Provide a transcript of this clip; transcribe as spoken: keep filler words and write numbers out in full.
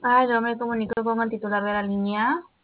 Ah, yo me comunico con el titular de la línea.